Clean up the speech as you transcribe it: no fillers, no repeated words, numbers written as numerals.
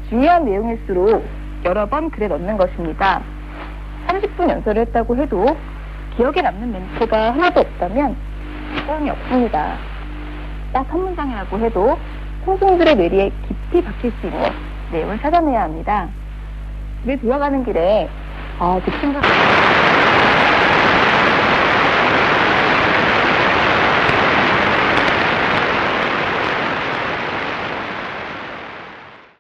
중요한 내용일수록 여러 번 글에 넣는 것입니다. 30분 연설을 했다고 해도 기억에 남는 멘트가 하나도 없다면 소용이 없습니다. 딱 한 문장이라고 해도 청중들의 뇌리에 깊이 박힐 수 있는 내용을 찾아내야 합니다. 집에 돌아가는 길에 그 친구가